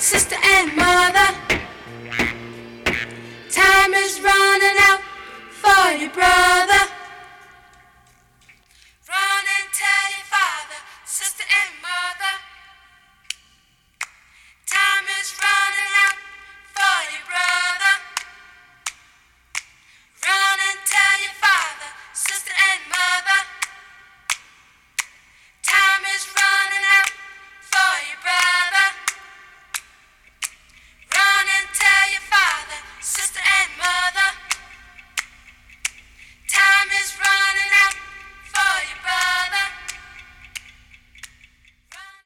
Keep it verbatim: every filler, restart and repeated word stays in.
sister and mother. Time is running out for your brother.